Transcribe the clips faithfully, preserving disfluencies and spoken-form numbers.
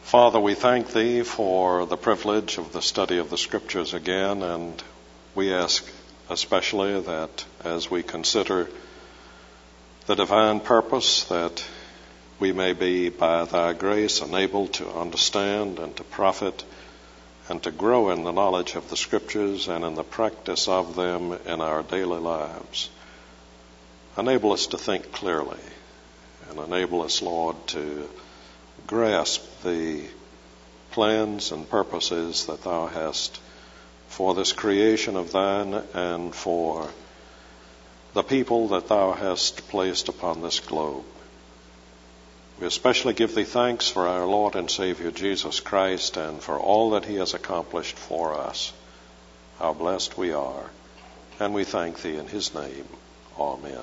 Father, we thank Thee for the privilege of the study of the Scriptures again, and we ask especially that as we consider the divine purpose, that we may be by Thy grace enabled to understand and to profit and to grow in the knowledge of the Scriptures and in the practice of them in our daily lives. Enable us to think clearly, and enable us, Lord, to grasp the plans and purposes that Thou hast for this creation of Thine and for the people that Thou hast placed upon this globe. We especially give Thee thanks for our Lord and Savior Jesus Christ and for all that He has accomplished for us. How blessed we are, and we thank Thee in His name. Amen.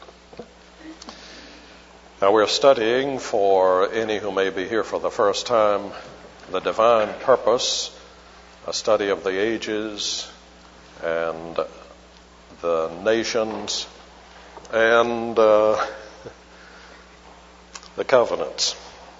Now we're studying, for any who may be here for the first time, the divine purpose, a study of the ages and the nations and uh, the covenants.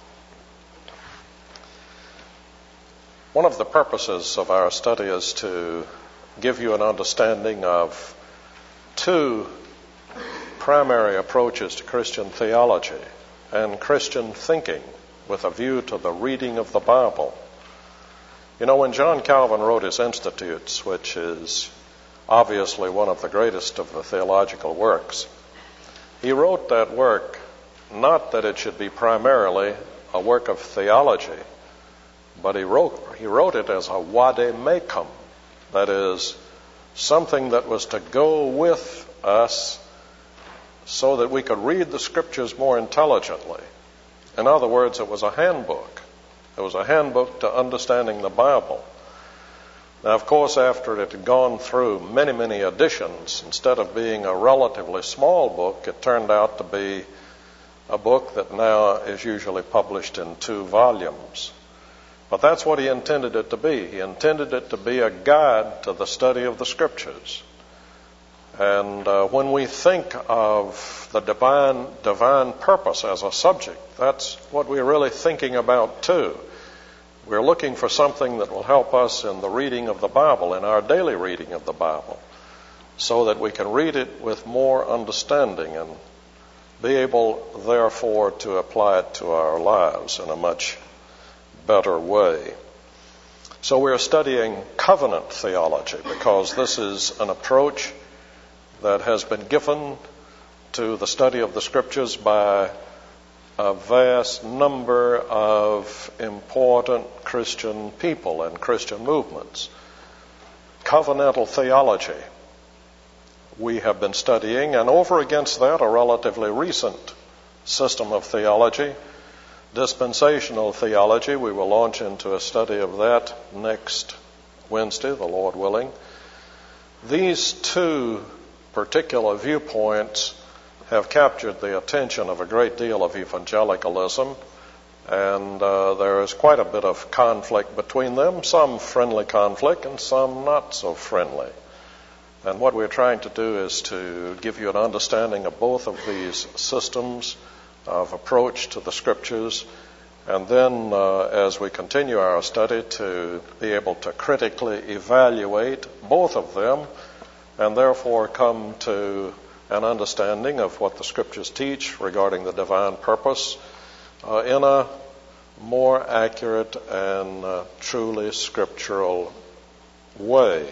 One of the purposes of our study is to give you an understanding of two primary approaches to Christian theology and Christian thinking with a view to the reading of the Bible. You know, when John Calvin wrote his Institutes, which is obviously one of the greatest of the theological works, he wrote that work not that it should be primarily a work of theology, but he wrote, he wrote it as a vade mecum, that is, something that was to go with us so that we could read the Scriptures more intelligently. In other words, it was a handbook. It was a handbook to understanding the Bible. Now, of course, after it had gone through many, many editions, instead of being a relatively small book, it turned out to be a book that now is usually published in two volumes. But that's what he intended it to be. He intended it to be a guide to the study of the Scriptures. And uh, when we think of the divine divine purpose as a subject, that's what we're really thinking about too. We're looking for something that will help us in the reading of the Bible, in our daily reading of the Bible, so that we can read it with more understanding and be able, therefore, to apply it to our lives in a much better way. So we're studying covenant theology because this is an approach that has been given to the study of the Scriptures by a vast number of important Christian people and Christian movements. Covenantal theology we have been studying, and over against that a relatively recent system of theology, dispensational theology. We will launch into a study of that next Wednesday, the Lord willing. These two particular viewpoints have captured the attention of a great deal of evangelicalism, and uh, there is quite a bit of conflict between them, some friendly conflict and some not so friendly. And what we're trying to do is to give you an understanding of both of these systems of approach to the Scriptures, and then uh, as we continue our study, to be able to critically evaluate both of them and therefore come to an understanding of what the Scriptures teach regarding the divine purpose uh, in a more accurate and uh, truly scriptural way.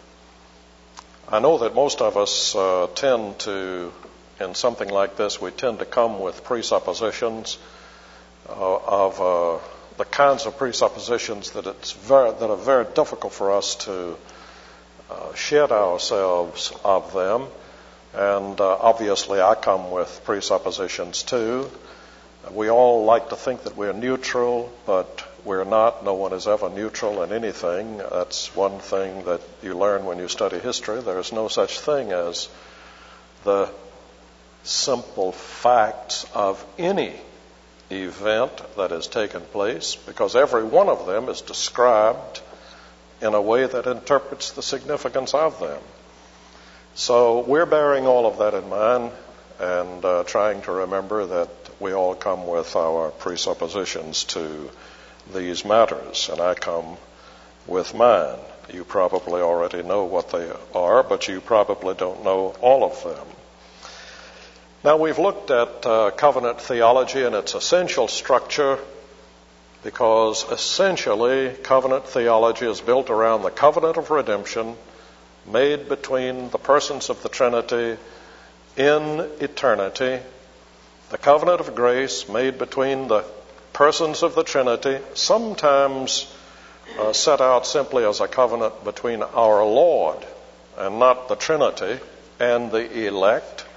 I know that most of us uh, tend to, in something like this, we tend to come with presuppositions uh, of uh, the kinds of presuppositions that it's very, that are very difficult for us to uh, shed ourselves of them. And uh, obviously I come with presuppositions too. We all like to think that we're neutral, but we're not. No one is ever neutral in anything. That's one thing that you learn when you study history. There's no such thing as the simple facts of any event that has taken place, because every one of them is described in a way that interprets the significance of them. So we're bearing all of that in mind and uh, trying to remember that we all come with our presuppositions to these matters, and I come with mine. You probably already know what they are, but you probably don't know all of them. Now, we've looked at uh, covenant theology and its essential structure, because essentially covenant theology is built around the covenant of redemption made between the persons of the Trinity in eternity, the covenant of grace made between the persons of the Trinity, sometimes uh, set out simply as a covenant between our Lord and not the Trinity, and the elect,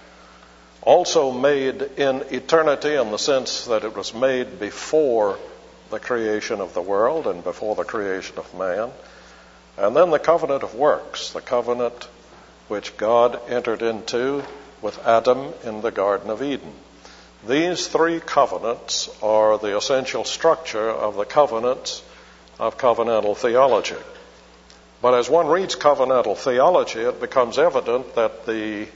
also made in eternity in the sense that it was made before the creation of the world and before the creation of man. And then the covenant of works, the covenant which God entered into with Adam in the Garden of Eden. These three covenants are the essential structure of the covenants of covenantal theology. But as one reads covenantal theology, it becomes evident that the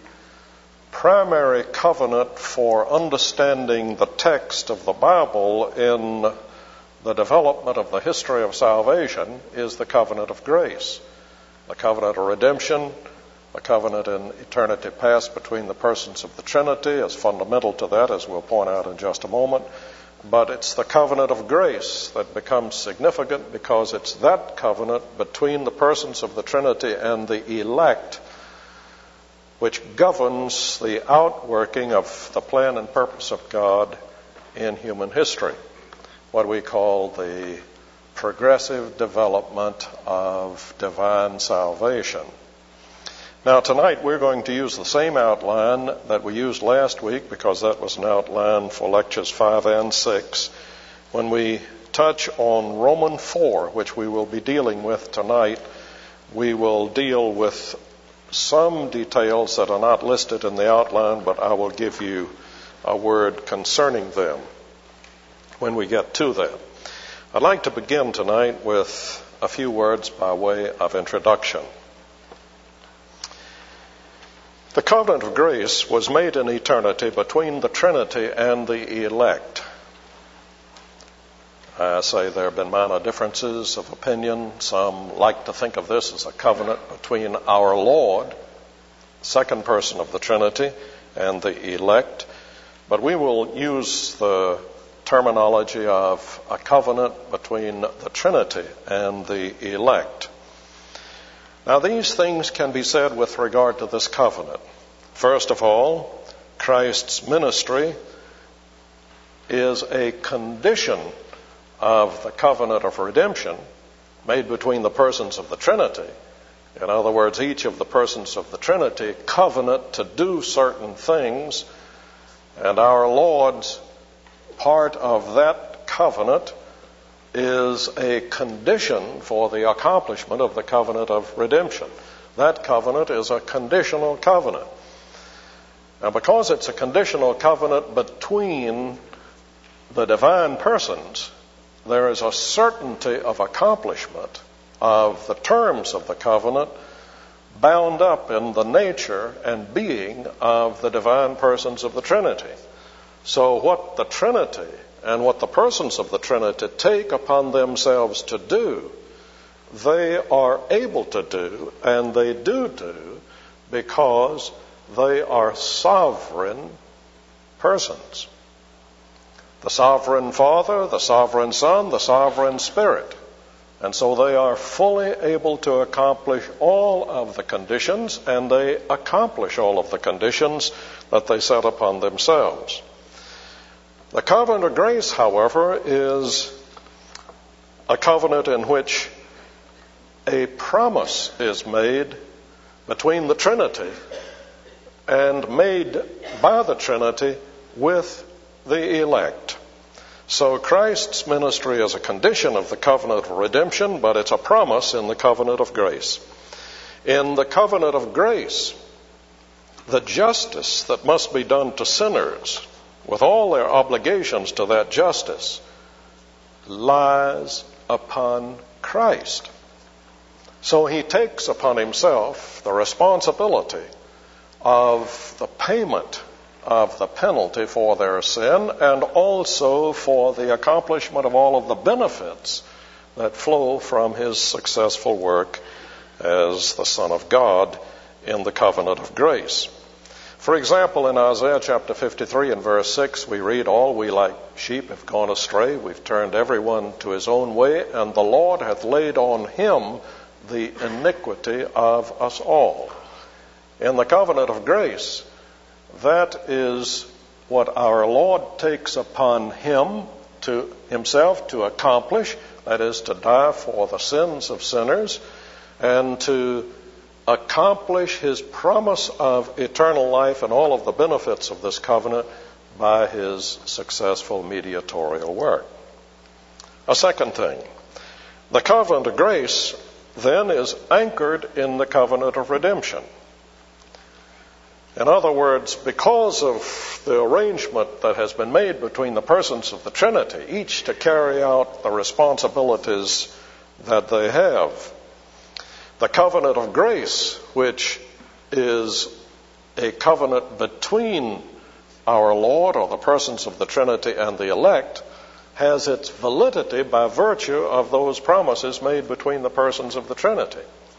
primary covenant for understanding the text of the Bible in the development of the history of salvation is the covenant of grace. The covenant of redemption, the covenant in eternity past between the persons of the Trinity is fundamental to that, as we'll point out in just a moment. But it's the covenant of grace that becomes significant, because it's that covenant between the persons of the Trinity and the elect which governs the outworking of the plan and purpose of God in human history, what we call the progressive development of divine salvation. Now, tonight we're going to use the same outline that we used last week, because that was an outline for lectures five and six, when we touch on Romans four, which we will be dealing with tonight. We will deal with some details that are not listed in the outline, but I will give you a word concerning them when we get to that. I'd like to begin tonight with a few words by way of introduction. The covenant of grace was made in eternity between the Trinity and the elect. I say there have been minor differences of opinion. Some like to think of this as a covenant between our Lord, second person of the Trinity, and the elect. But we will use the terminology of a covenant between the Trinity and the elect. Now, these things can be said with regard to this covenant. First of all, Christ's ministry is a condition of the covenant of redemption made between the persons of the Trinity. In other words, each of the persons of the Trinity covenant to do certain things, and our Lord's part of that covenant is a condition for the accomplishment of the covenant of redemption. That covenant is a conditional covenant. Now, because it's a conditional covenant between the divine persons, there is a certainty of accomplishment of the terms of the covenant bound up in the nature and being of the divine persons of the Trinity. So what the Trinity and what the persons of the Trinity take upon themselves to do, they are able to do, and they do do, because they are sovereign persons. The sovereign Father, the sovereign Son, the sovereign Spirit. And so they are fully able to accomplish all of the conditions, and they accomplish all of the conditions that they set upon themselves. The covenant of grace, however, is a covenant in which a promise is made between the Trinity and made by the Trinity with the elect. So Christ's ministry is a condition of the covenant of redemption, but it's a promise in the covenant of grace. In the covenant of grace, the justice that must be done to sinners, with all their obligations to that justice, lies upon Christ. So he takes upon himself the responsibility of the payment of the penalty for their sin, and also for the accomplishment of all of the benefits that flow from his successful work as the Son of God in the covenant of grace. For example, in Isaiah chapter fifty-three and verse six, we read, "All we like sheep have gone astray, we've turned everyone to his own way, and the Lord hath laid on him the iniquity of us all." In the covenant of grace, that is what our Lord takes upon him to himself to accomplish, that is, to die for the sins of sinners and to accomplish his promise of eternal life and all of the benefits of this covenant by his successful mediatorial work. A second thing, the covenant of grace then is anchored in the covenant of redemption. In other words, because of the arrangement that has been made between the persons of the Trinity, each to carry out the responsibilities that they have, the covenant of grace, which is a covenant between our Lord or the persons of the Trinity and the elect, has its validity by virtue of those promises made between the persons of the Trinity.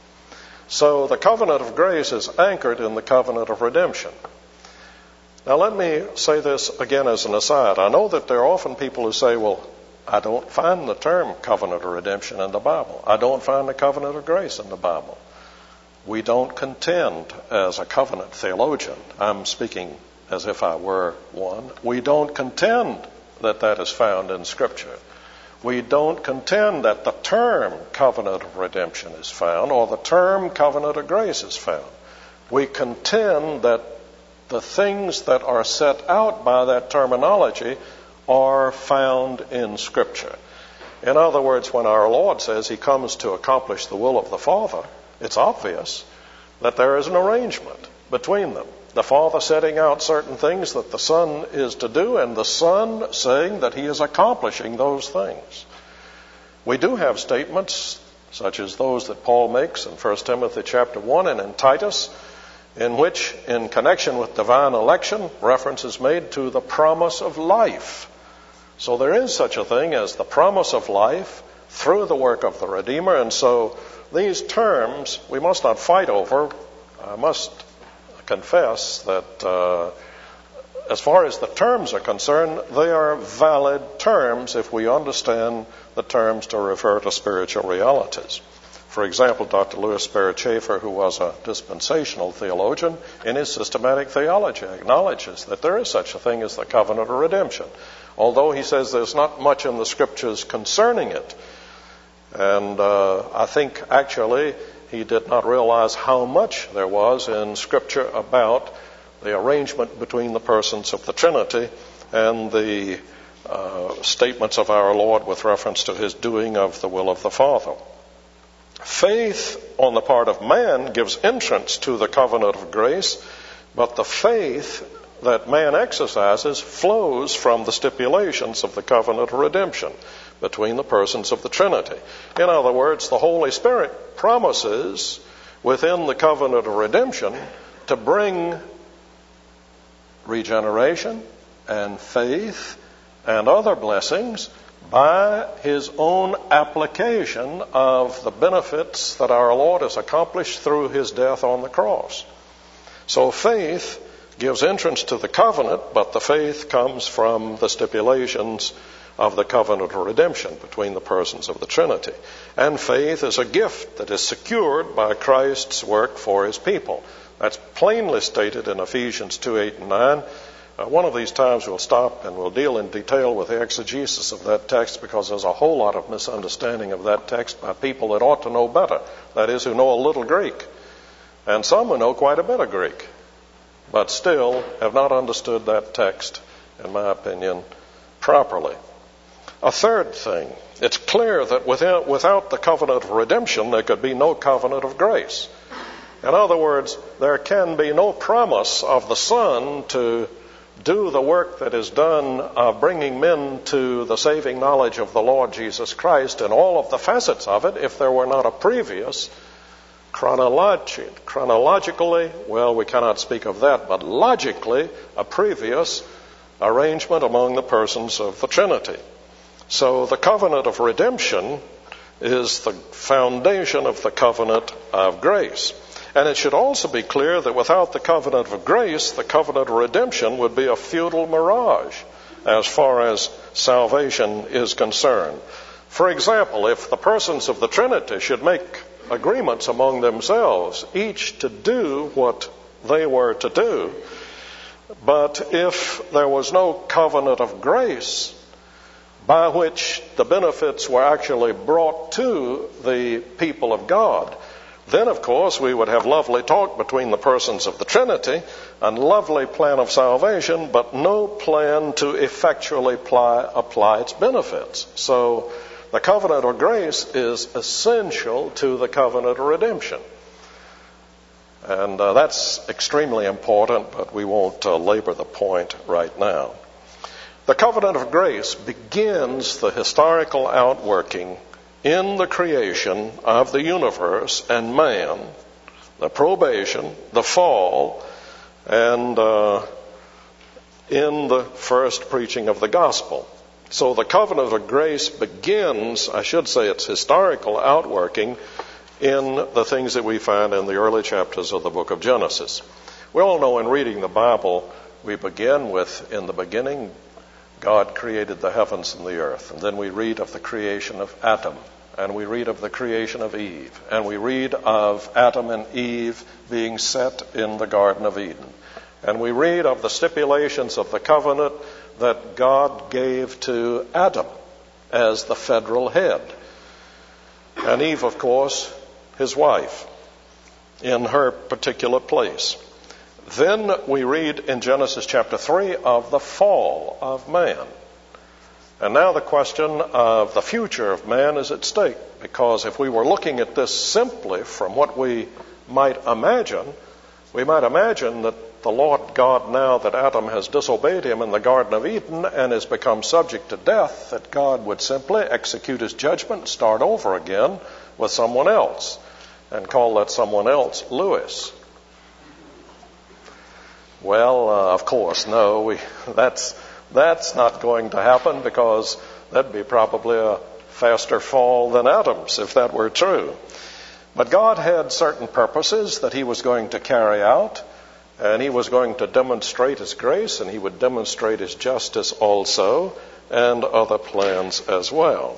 So the covenant of grace is anchored in the covenant of redemption. Now let me say this again as an aside. I know that there are often people who say, well, I don't find the term covenant of redemption in the Bible. I don't find the covenant of grace in the Bible. We don't contend as a covenant theologian. I'm speaking as if I were one. We don't contend that that is found in Scripture. We don't contend that the term covenant of redemption is found or the term covenant of grace is found. We contend that the things that are set out by that terminology are found in Scripture. In other words, when our Lord says he comes to accomplish the will of the Father, it's obvious that there is an arrangement between them. The Father setting out certain things that the Son is to do, and the Son saying that he is accomplishing those things. We do have statements such as those that Paul makes in First Timothy chapter one and in Titus, in which, in connection with divine election, reference is made to the promise of life. So there is such a thing as the promise of life through the work of the Redeemer, and so these terms we must not fight over. I must confess that uh, as far as the terms are concerned, they are valid terms if we understand the terms to refer to spiritual realities. For example, Doctor Louis Sperry Chafer, who was a dispensational theologian, in his systematic theology acknowledges that there is such a thing as the covenant of redemption, although he says there's not much in the Scriptures concerning it. And uh, I think actually he did not realize how much there was in Scripture about the arrangement between the persons of the Trinity and the uh, statements of our Lord with reference to his doing of the will of the Father. Faith on the part of man gives entrance to the covenant of grace, but the faith that man exercises flows from the stipulations of the covenant of redemption between the persons of the Trinity. In other words, the Holy Spirit promises within the covenant of redemption to bring regeneration and faith and other blessings by his own application of the benefits that our Lord has accomplished through his death on the cross. So faith gives entrance to the covenant, but the faith comes from the stipulations of the covenant of redemption between the persons of the Trinity. And faith is a gift that is secured by Christ's work for his people. That's plainly stated in Ephesians two, eight, and nine. Uh, one of these times we'll stop and we'll deal in detail with the exegesis of that text, because there's a whole lot of misunderstanding of that text by people that ought to know better, that is, who know a little Greek, and some who know quite a bit of Greek, but still have not understood that text, in my opinion, properly. A third thing, it's clear that without, without the covenant of redemption, there could be no covenant of grace. In other words, there can be no promise of the Son to do the work that is done of bringing men to the saving knowledge of the Lord Jesus Christ and all of the facets of it if there were not a previous Chronologi- chronologically, well, we cannot speak of that, but logically, a previous arrangement among the persons of the Trinity. So the covenant of redemption is the foundation of the covenant of grace. And it should also be clear that without the covenant of grace, the covenant of redemption would be a futile mirage as far as salvation is concerned. For example, if the persons of the Trinity should make agreements among themselves, each to do what they were to do, but if there was no covenant of grace by which the benefits were actually brought to the people of God, then, of course, we would have lovely talk between the persons of the Trinity and lovely plan of salvation, but no plan to effectually apply, apply its benefits. So the covenant of grace is essential to the covenant of redemption. And uh, that's extremely important, but we won't uh, labor the point right now. The covenant of grace begins the historical outworking in the creation of the universe and man, the probation, the fall, and uh, in the first preaching of the gospel. So the covenant of grace begins, I should say, its historical outworking in the things that we find in the early chapters of the book of Genesis. We all know in reading the Bible, we begin with, in the beginning, God created the heavens and the earth. And then we read of the creation of Adam. And we read of the creation of Eve. And we read of Adam and Eve being set in the Garden of Eden. And we read of the stipulations of the covenant that God gave to Adam as the federal head. And Eve, of course, his wife, in her particular place. Then we read in Genesis chapter three of the fall of man. And now the question of the future of man is at stake, because if we were looking at this simply from what we might imagine, we might imagine that the Lord God, now that Adam has disobeyed him in the Garden of Eden and has become subject to death, that God would simply execute his judgment and start over again with someone else, and call that someone else Lewis. Well, uh, of course, no, we, that's that's not going to happen, because that'd be probably a faster fall than Adam's if that were true. But God had certain purposes that he was going to carry out, and he was going to demonstrate his grace, and he would demonstrate his justice also, and other plans as well.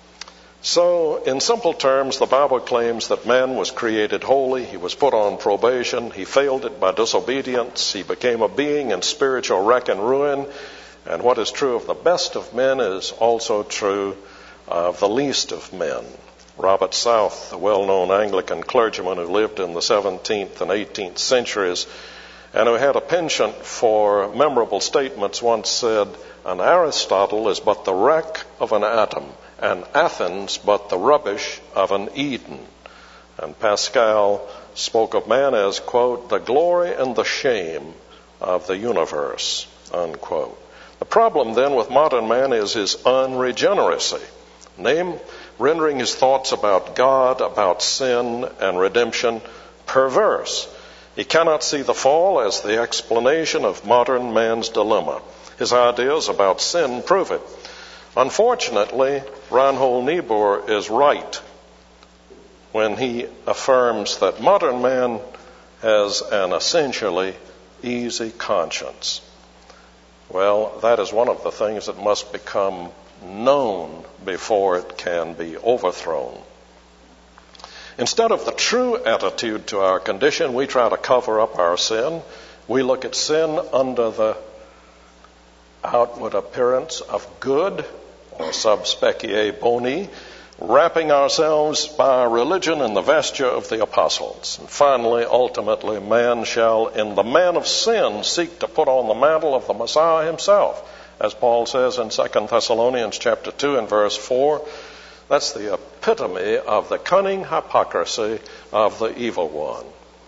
So, in simple terms, the Bible claims that man was created holy, he was put on probation, he failed it by disobedience, he became a being in spiritual wreck and ruin, and what is true of the best of men is also true of the least of men. Robert South, the well-known Anglican clergyman who lived in the seventeenth and eighteenth centuries, and who had a penchant for memorable statements, once said, "An Aristotle is but the wreck of an atom, and Athens but the rubbish of an Eden." And Pascal spoke of man as, quote, "the glory and the shame of the universe," unquote. The problem then with modern man is his unregeneracy, name rendering his thoughts about God, about sin and redemption perverse. He cannot see the fall as the explanation of modern man's dilemma. His ideas about sin prove it. Unfortunately, Reinhold Niebuhr is right when he affirms that modern man has an essentially easy conscience. Well, that is one of the things that must become known before it can be overthrown. Instead of the true attitude to our condition, we try to cover up our sin. We look at sin under the outward appearance of good, or sub specie boni, wrapping ourselves by our religion in the vesture of the apostles. And finally, ultimately, man shall, in the man of sin, seek to put on the mantle of the Messiah himself, as Paul says in Second Thessalonians chapter two and verse four. That's the epitome of the cunning hypocrisy of the evil one.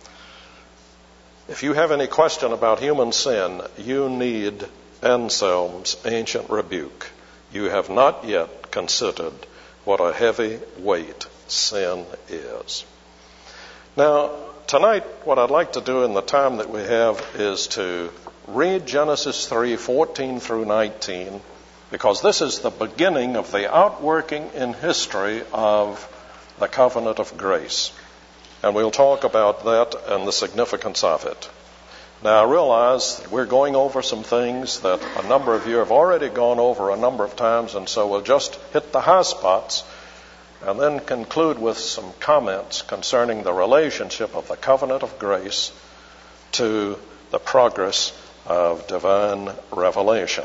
If you have any question about human sin, you need Anselm's ancient rebuke. You have not yet considered what a heavy weight sin is. Now, tonight, what I'd like to do in the time that we have is to read Genesis three, fourteen through nineteen, because this is the beginning of the outworking in history of the covenant of grace. And we'll talk about that and the significance of it. Now, I realize that we're going over some things that a number of you have already gone over a number of times, and so we'll just hit the high spots and then conclude with some comments concerning the relationship of the covenant of grace to the progress of divine revelation.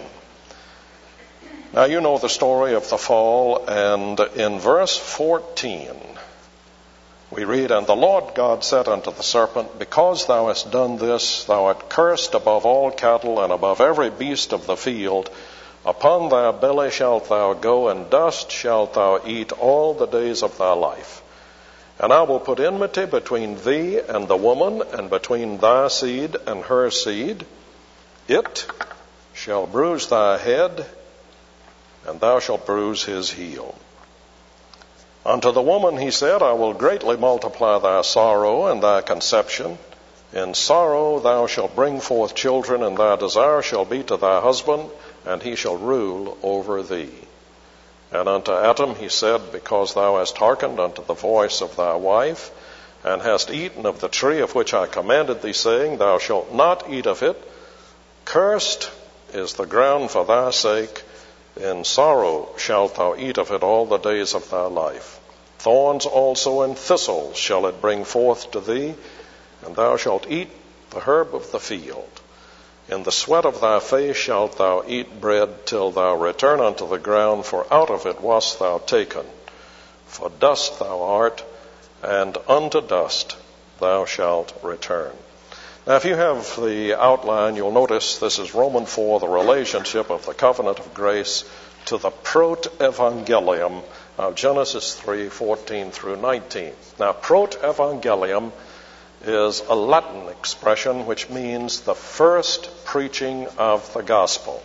Now, you know the story of the fall, and in verse fourteen, we read, "And the Lord God said unto the serpent, Because thou hast done this, thou art cursed above all cattle and above every beast of the field. Upon thy belly shalt thou go, and dust shalt thou eat all the days of thy life. And I will put enmity between thee and the woman, and between thy seed and her seed. It shall bruise thy head, and thou shalt bruise his heel. Unto the woman he said, I will greatly multiply thy sorrow and thy conception. In sorrow thou shalt bring forth children, and thy desire shall be to thy husband, and he shall rule over thee. And unto Adam he said, Because thou hast hearkened unto the voice of thy wife, and hast eaten of the tree of which I commanded thee, saying, Thou shalt not eat of it, cursed is the ground for thy sake. In sorrow shalt thou eat of it all the days of thy life. Thorns also and thistles shall it bring forth to thee, and thou shalt eat the herb of the field. In the sweat of thy face shalt thou eat bread till thou return unto the ground, for out of it wast thou taken. For dust thou art, and unto dust thou shalt return." Now, if you have the outline, you'll notice this is Romans four, the relationship of the covenant of grace to the proto-evangelium of Genesis three, fourteen through nineteen. Now, proto-evangelium is a Latin expression which means the first preaching of the gospel.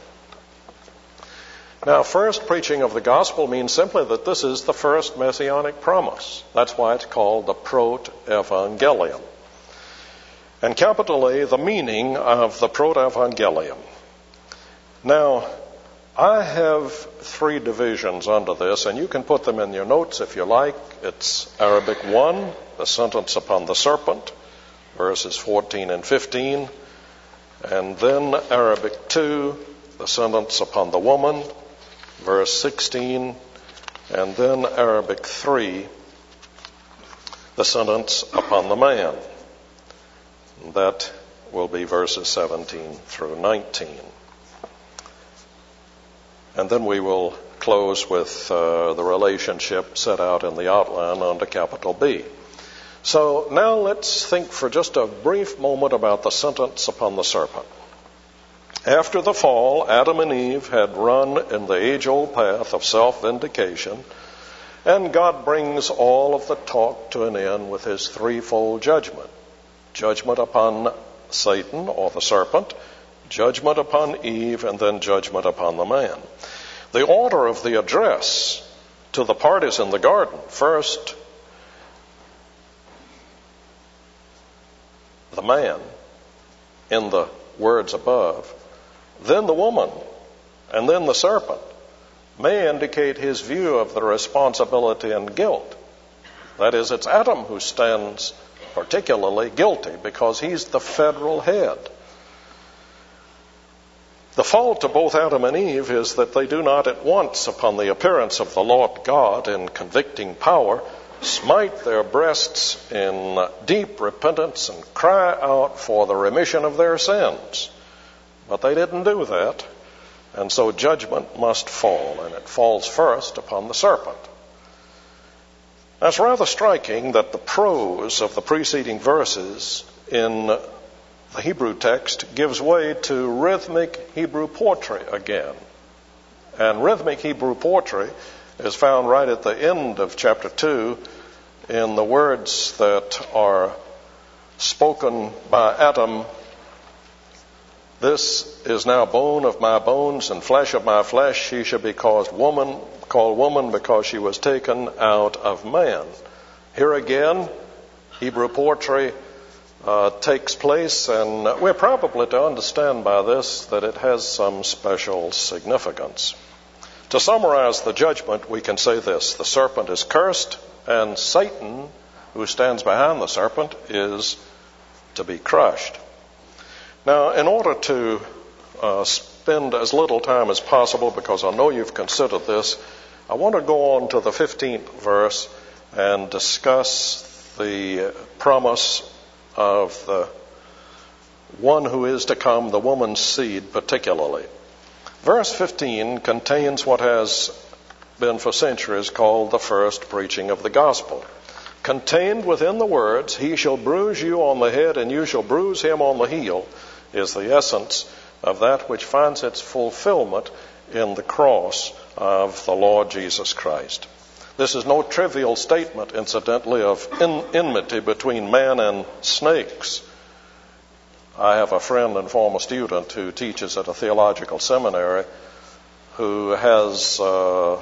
Now, first preaching of the gospel means simply that this is the first messianic promise. That's why it's called the proto-evangelium. And capital A, the meaning of the proto-evangelium. Now, I have three divisions under this, and you can put them in your notes if you like. It's Arabic one, the sentence upon the serpent, verses fourteen and fifteen. And then Arabic two, the sentence upon the woman, verse sixteen. And then Arabic three, the sentence upon the man. That will be verses seventeen through nineteen. And then we will close with uh, the relationship set out in the outline under capital B. So now let's think for just a brief moment about the sentence upon the serpent. After the fall, Adam and Eve had run in the age-old path of self-vindication, and God brings all of the talk to an end with his threefold judgment. Judgment upon Satan, or the serpent, judgment upon Eve, and then judgment upon the man. The order of the address to the parties in the garden: first, the man, in the words above, then the woman, and then the serpent, may indicate his view of the responsibility and guilt. That is, it's Adam who stands particularly guilty because he's the federal head. The fault to both Adam and Eve is that they do not at once, upon the appearance of the Lord God in convicting power, smite their breasts in deep repentance and cry out for the remission of their sins. But they didn't do that, and so judgment must fall, and it falls first upon the serpent. Now, it's rather striking that the prose of the preceding verses in the Hebrew text gives way to rhythmic Hebrew poetry again. And rhythmic Hebrew poetry is found right at the end of chapter two in the words that are spoken by Adam. This is now bone of my bones and flesh of my flesh. She shall be called woman, called woman because she was taken out of man. Here again, Hebrew poetry uh, takes place, and we're probably to understand by this that it has some special significance. To summarize the judgment, we can say this: the serpent is cursed, and Satan, who stands behind the serpent, is to be crushed. Now, in order to uh, spend as little time as possible, because I know you've considered this, I want to go on to the fifteenth verse and discuss the promise of the one who is to come, the woman's seed particularly. Verse fifteen contains what has been for centuries called the first preaching of the gospel. Contained within the words, "He shall bruise you on the head and you shall bruise him on the heel," is the essence of that which finds its fulfillment in the cross of the Lord Jesus Christ. This is no trivial statement, incidentally, of in- enmity between man and snakes. I have a friend and former student who teaches at a theological seminary who has uh,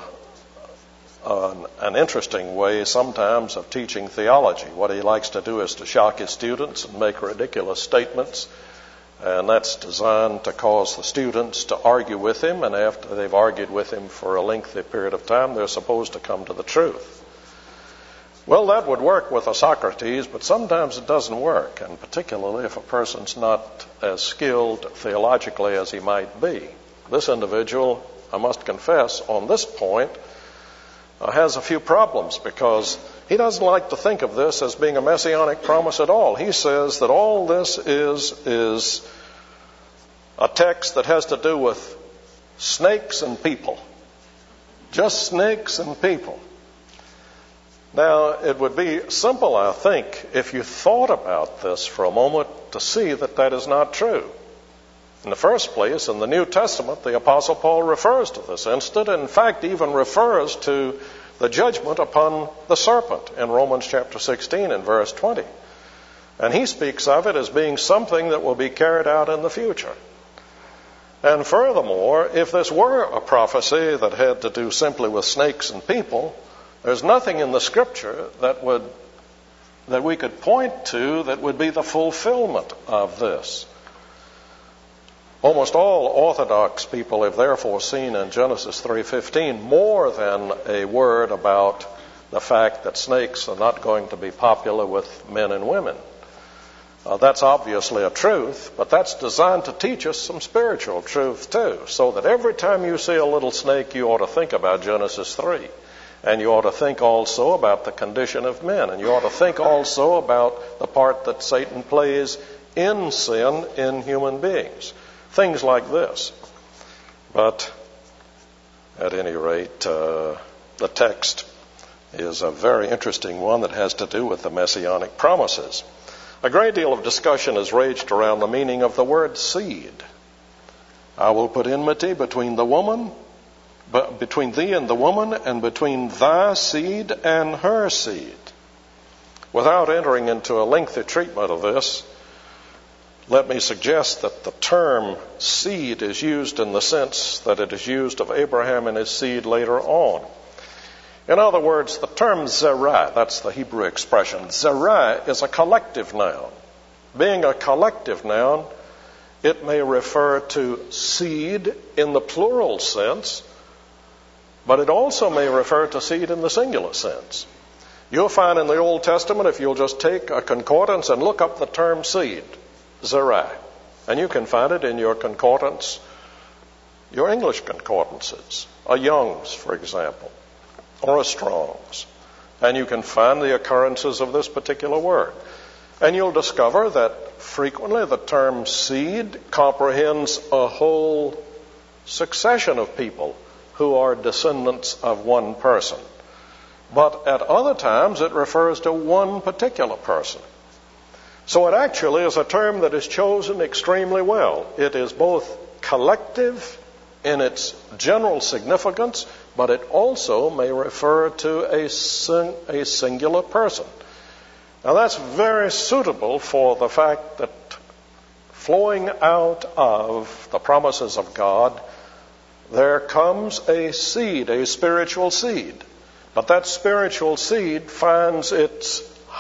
an, an interesting way sometimes of teaching theology. What he likes to do is to shock his students and make ridiculous statements, and that's designed to cause the students to argue with him, and after they've argued with him for a lengthy period of time, they're supposed to come to the truth. Well, that would work with a Socrates, but sometimes it doesn't work, and particularly if a person's not as skilled theologically as he might be. This individual, I must confess, on this point, uh, has a few problems, because he doesn't like to think of this as being a messianic promise at all. He says that all this is is a text that has to do with snakes and people. Just snakes and people. Now, it would be simple, I think, if you thought about this for a moment to see that that is not true. In the first place, in the New Testament, the Apostle Paul refers to this incident, and in fact even refers to the judgment upon the serpent in Romans chapter sixteen and verse twenty. And he speaks of it as being something that will be carried out in the future. And furthermore, if this were a prophecy that had to do simply with snakes and people, there's nothing in the Scripture that would that we could point to that would be the fulfillment of this. Almost all Orthodox people have therefore seen in Genesis three fifteen more than a word about the fact that snakes are not going to be popular with men and women. Uh, that's obviously a truth, but that's designed to teach us some spiritual truth too, so that every time you see a little snake, you ought to think about Genesis three. And you ought to think also about the condition of men. And you ought to think also about the part that Satan plays in sin in human beings. Things like this. But at any rate, uh, the text is a very interesting one that has to do with the messianic promises. A great deal of discussion has raged around the meaning of the word seed. I will put enmity between the woman But between thee and the woman, and between thy seed and her seed. Without entering into a lengthy treatment of this, let me suggest that the term seed is used in the sense that it is used of Abraham and his seed later on. In other words, the term zerah, that's the Hebrew expression, zerah is a collective noun. Being a collective noun, it may refer to seed in the plural sense, but it also may refer to seed in the singular sense. You'll find in the Old Testament, if you'll just take a concordance and look up the term seed, zerah, and you can find it in your concordance, your English concordances, a Young's, for example, or a Strong's, and you can find the occurrences of this particular word. And you'll discover that frequently the term seed comprehends a whole succession of people who are descendants of one person. But at other times it refers to one particular person. So it actually is a term that is chosen extremely well. It is both collective in its general significance, but it also may refer to a, sing- a singular person. Now that's very suitable for the fact that flowing out of the promises of God, there comes a seed, a spiritual seed. But that spiritual seed finds its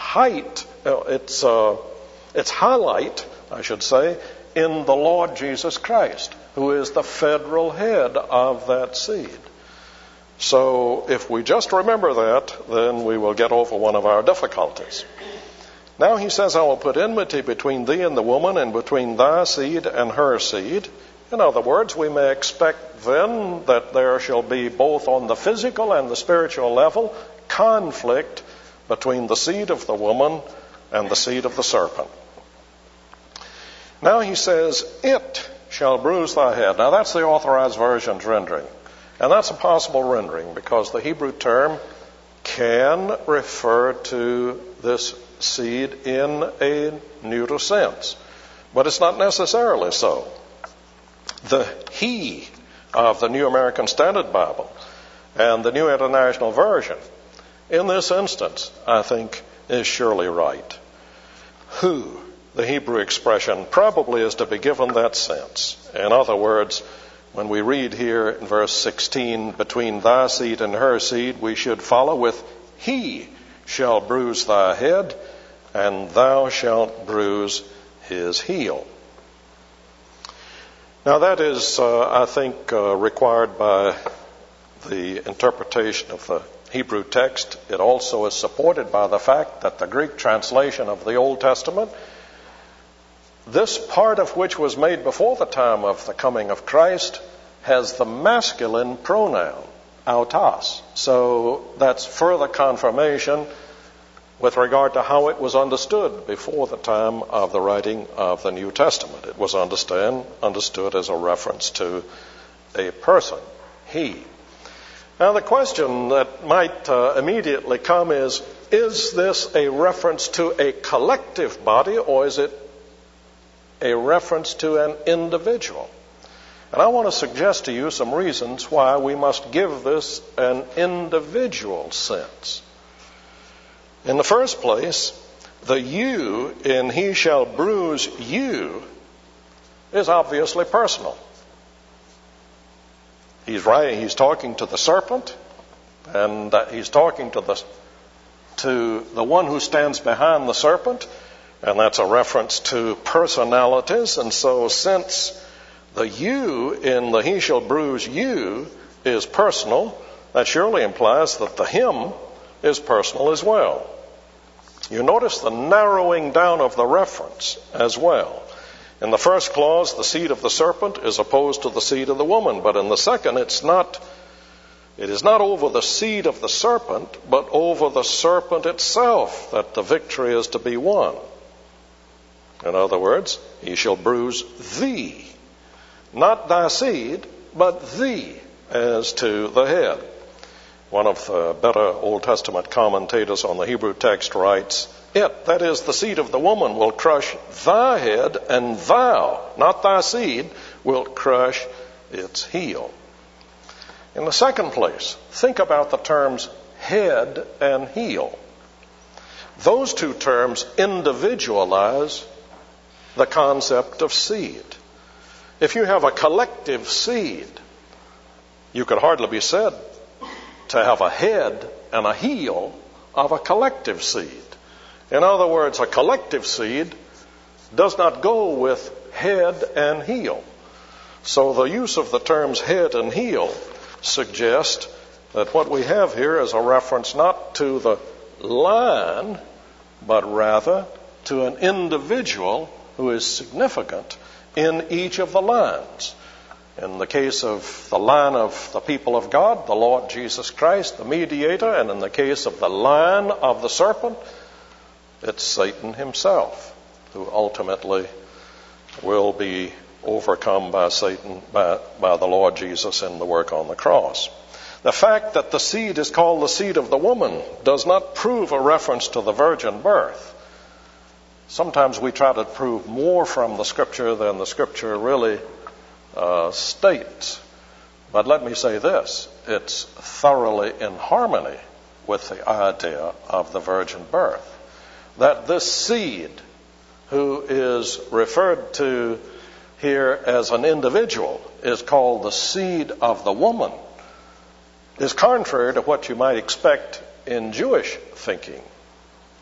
height, its, uh, its highlight, I should say, in the Lord Jesus Christ, who is the federal head of that seed. So if we just remember that, then we will get over one of our difficulties. Now he says, I will put enmity between thee and the woman, and between thy seed and her seed. In other words, we may expect then that there shall be both on the physical and the spiritual level conflict between the seed of the woman and the seed of the serpent. Now he says, it shall bruise thy head. Now that's the Authorized Version's rendering. And that's a possible rendering because the Hebrew term can refer to this seed in a neuter sense. But it's not necessarily so. The he of the New American Standard Bible and the New International Version, in this instance, I think, is surely right. Who, the Hebrew expression, probably is to be given that sense. In other words, when we read here in verse sixteen, between thy seed and her seed, we should follow with, he shall bruise thy head, and thou shalt bruise his heel. Now that is, uh, I think, uh, required by the interpretation of the Hebrew text. It also is supported by the fact that the Greek translation of the Old Testament, this part of which was made before the time of the coming of Christ, has the masculine pronoun, autos. So that's further confirmation with regard to how it was understood before the time of the writing of the New Testament. It was understand, understood as a reference to a person, he. Now the question that might uh, immediately come is, is this a reference to a collective body, or is it a reference to an individual? And I want to suggest to you some reasons why we must give this an individual sense. In the first place, the you in he shall bruise you is obviously personal. He's right, he's talking to the serpent, and uh, he's talking to the to the one who stands behind the serpent, and that's a reference to personalities. And so since the you in the he shall bruise you is personal, that surely implies that the him is personal as well. You notice the narrowing down of the reference as well. In the first clause, the seed of the serpent is opposed to the seed of the woman, but in the second, it's not, it is not over the seed of the serpent, but over the serpent itself that the victory is to be won. In other words, he shall bruise thee, not thy seed, but thee, as to the head. One of the better Old Testament commentators on the Hebrew text writes, it, that is the seed of the woman, will crush thy head, and thou, not thy seed, wilt crush its heel. In the second place, think about the terms head and heel. Those two terms individualize the concept of seed. If you have a collective seed, you could hardly be said to have a head and a heel of a collective seed. In other words, a collective seed does not go with head and heel. So the use of the terms head and heel suggest that what we have here is a reference not to the line, but rather to an individual who is significant in each of the lines. In the case of the line of the people of God, the Lord Jesus Christ, the mediator, and in the case of the line of the serpent, it's Satan himself who ultimately will be overcome by Satan, by, by the Lord Jesus in the work on the cross. The fact that the seed is called the seed of the woman does not prove a reference to the virgin birth. Sometimes we try to prove more from the Scripture than the Scripture really uh, states. But let me say this, it's thoroughly in harmony with the idea of the virgin birth. That this seed, who is referred to here as an individual, is called the seed of the woman, is contrary to what you might expect in Jewish thinking.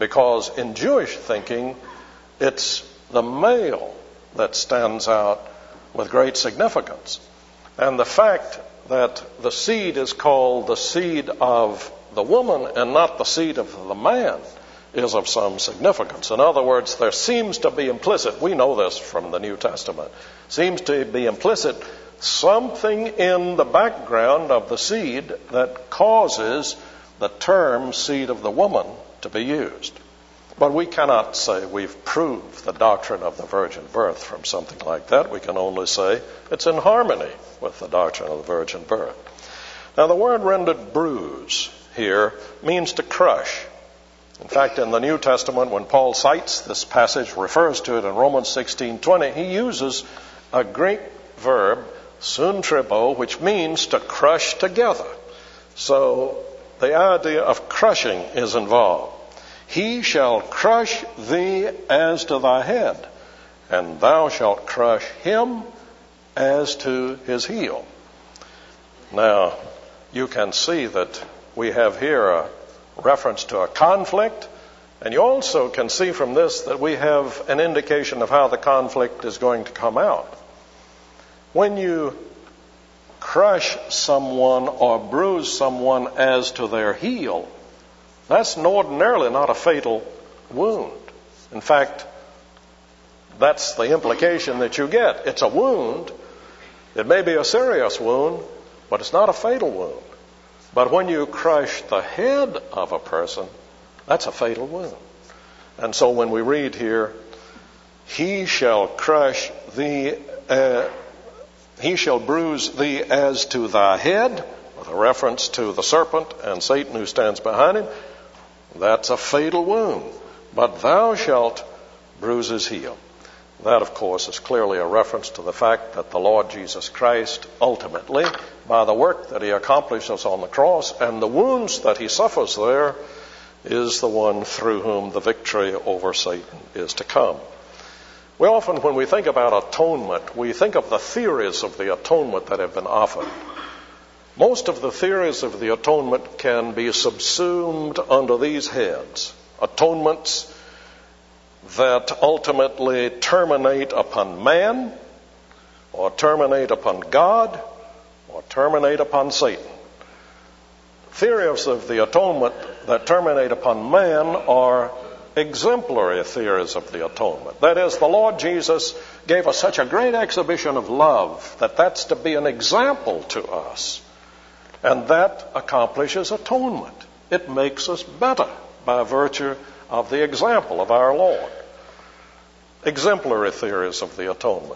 because in Jewish thinking, it's the male that stands out with great significance. And the fact that the seed is called the seed of the woman and not the seed of the man is of some significance. In other words, there seems to be implicit, we know this from the New Testament, seems to be implicit something in the background of the seed that causes the term seed of the woman to be used. But we cannot say we've proved the doctrine of the virgin birth from something like that. We can only say it's in harmony with the doctrine of the virgin birth. Now, the word rendered bruise here means to crush. In fact, in the New Testament, when Paul cites this passage, refers to it in Romans sixteen twenty, he uses a Greek verb, suntribo, which means to crush together. So the idea of crushing is involved. He shall crush thee as to thy head, and thou shalt crush him as to his heel. Now, you can see that we have here a reference to a conflict, and you also can see from this that we have an indication of how the conflict is going to come out. When you crush someone or bruise someone as to their heel, that's ordinarily not a fatal wound. In fact, that's the implication that you get. It's a wound. It may be a serious wound, but it's not a fatal wound. But when you crush the head of a person, that's a fatal wound. And so when we read here, he shall crush thee, uh, he shall bruise thee as to thy head, with a reference to the serpent and Satan who stands behind him, that's a fatal wound. But thou shalt bruise his heel. That, of course, is clearly a reference to the fact that the Lord Jesus Christ ultimately, by the work that he accomplishes on the cross and the wounds that he suffers there, is the one through whom the victory over Satan is to come. We often, when we think about atonement, we think of the theories of the atonement that have been offered. Most of the theories of the atonement can be subsumed under these heads. Atonements that ultimately terminate upon man, or terminate upon God, or terminate upon Satan. Theories of the atonement that terminate upon man are exemplary theories of the atonement. That is, the Lord Jesus gave us such a great exhibition of love that that's to be an example to us. And that accomplishes atonement. It makes us better by virtue of the example of our Lord. Exemplary theories of the atonement.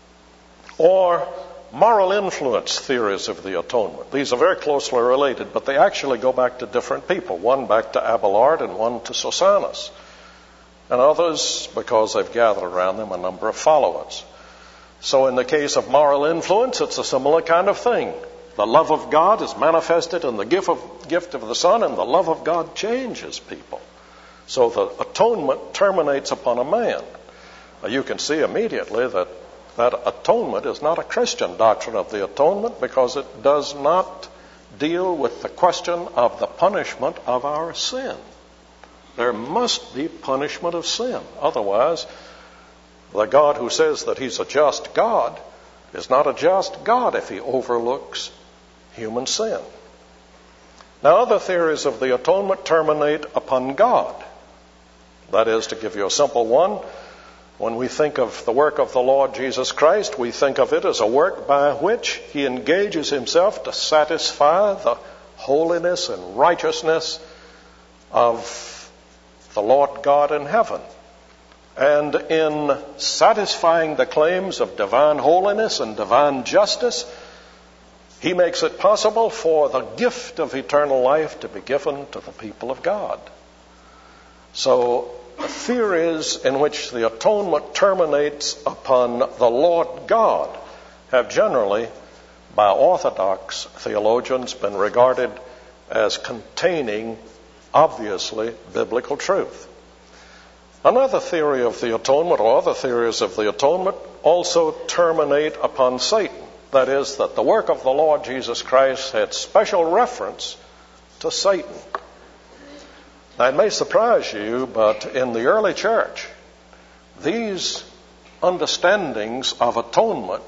Or moral influence theories of the atonement. These are very closely related, but they actually go back to different people. One back to Abelard and one to Sosanus. And others because they've gathered around them a number of followers. So in the case of moral influence, it's a similar kind of thing. The love of God is manifested in the gift of, gift of the Son, and the love of God changes people. So the atonement terminates upon a man. Now, you can see immediately that that atonement is not a Christian doctrine of the atonement, because it does not deal with the question of the punishment of our sin. There must be punishment of sin. Otherwise, the God who says that he's a just God is not a just God if he overlooks human sin. Now, other theories of the atonement terminate upon God. That is, to give you a simple one, when we think of the work of the Lord Jesus Christ, we think of it as a work by which he engages himself to satisfy the holiness and righteousness of the Lord God in heaven. And in satisfying the claims of divine holiness and divine justice, he makes it possible for the gift of eternal life to be given to the people of God. So the theories in which the atonement terminates upon the Lord God have generally, by Orthodox theologians, been regarded as containing, obviously, biblical truth. Another theory of the atonement, or other theories of the atonement, also terminate upon Satan. That is, that the work of the Lord Jesus Christ had special reference to Satan. Now, it may surprise you, but in the early church, these understandings of atonement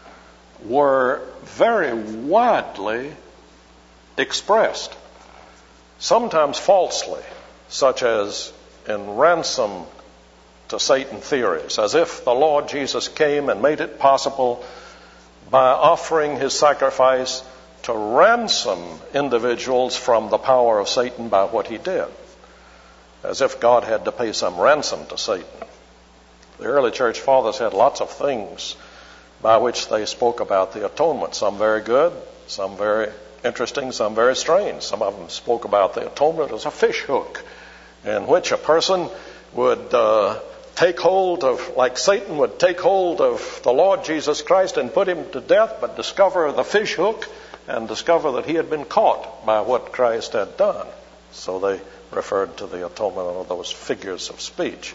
were very widely expressed, sometimes falsely, such as in ransom to Satan theories, as if the Lord Jesus came and made it possible by offering his sacrifice to ransom individuals from the power of Satan by what he did, as if God had to pay some ransom to Satan. The early church fathers had lots of things by which they spoke about the atonement, some very good, some very interesting, some very strange. Some of them spoke about the atonement as a fish hook, in which a person would uh, take hold of, like Satan would take hold of the Lord Jesus Christ and put him to death, but discover the fish hook and discover that he had been caught by what Christ had done. So they referred to the atonement of those figures of speech.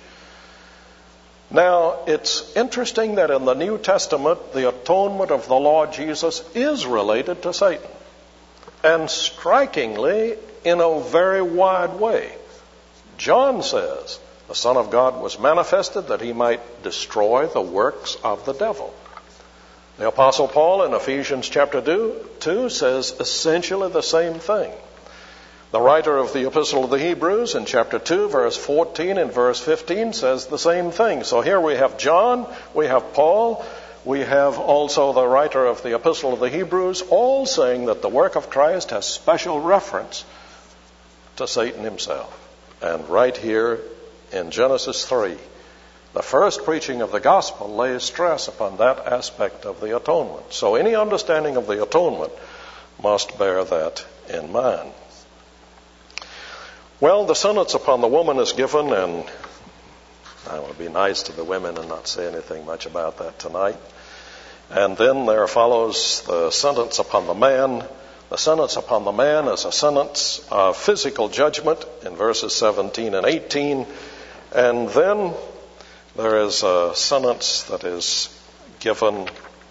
Now, it's interesting that in the New Testament, the atonement of the Lord Jesus is related to Satan. And strikingly, in a very wide way. John says, the Son of God was manifested that he might destroy the works of the devil. The Apostle Paul in Ephesians chapter two says essentially the same thing. The writer of the Epistle of the Hebrews in chapter two, verse fourteen and verse fifteen says the same thing. So here we have John, we have Paul, we have also the writer of the Epistle of the Hebrews, all saying that the work of Christ has special reference to Satan himself. And right here in Genesis three, the first preaching of the gospel lays stress upon that aspect of the atonement. So any understanding of the atonement must bear that in mind. Well, the sentence upon the woman is given, and I want to be nice to the women and not say anything much about that tonight. And then there follows the sentence upon the man. The sentence upon the man is a sentence of physical judgment in verses seventeen and eighteen. And then there is a sentence that is given.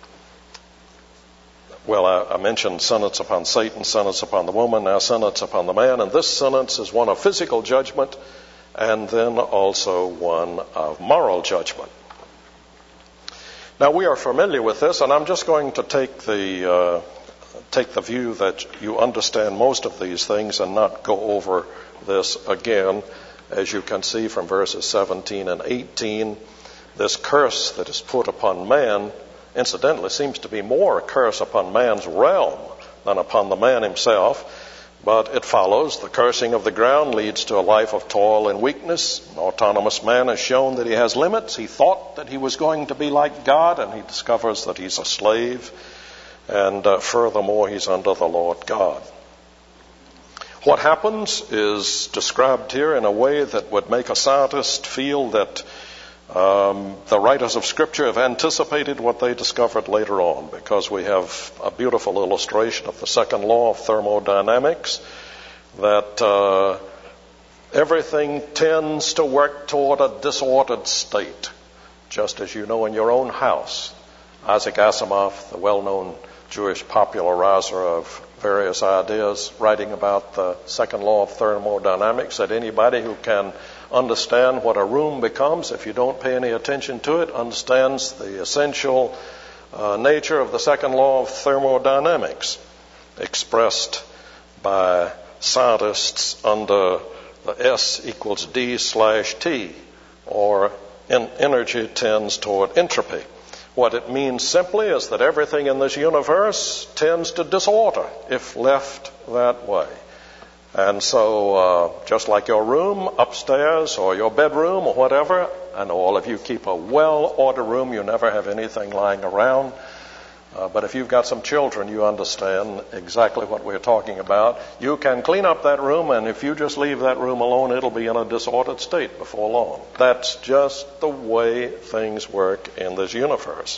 Well, I, I mentioned sentence upon Satan, sentence upon the woman, now sentence upon the man. And this sentence is one of physical judgment and then also one of moral judgment. Now, we are familiar with this, and I'm just going to take the uh, take the view that you understand most of these things and not go over this again. As you can see from verses seventeen and eighteen, this curse that is put upon man, incidentally, seems to be more a curse upon man's realm than upon the man himself. But it follows, the cursing of the ground leads to a life of toil and weakness. An autonomous man has shown that he has limits. He thought that he was going to be like God, and he discovers that he's a slave. And uh, furthermore, he's under the Lord God. What happens is described here in a way that would make a scientist feel that um, the writers of Scripture have anticipated what they discovered later on, because we have a beautiful illustration of the second law of thermodynamics, that uh, everything tends to work toward a disordered state, just as you know in your own house. Isaac Asimov, the well-known Jewish popularizer of various ideas, writing about the second law of thermodynamics, that anybody who can understand what a room becomes if you don't pay any attention to it understands the essential uh, nature of the second law of thermodynamics, expressed by scientists under the S equals D slash T, or in energy tends toward entropy. What it means simply is that everything in this universe tends to disorder if left that way. And so, uh, just like your room upstairs or your bedroom or whatever, I know all of you keep a well-ordered room, you never have anything lying around. Uh, but if you've got some children, you understand exactly what we're talking about. You can clean up that room, and if you just leave that room alone, it'll be in a disordered state before long. That's just the way things work in this universe.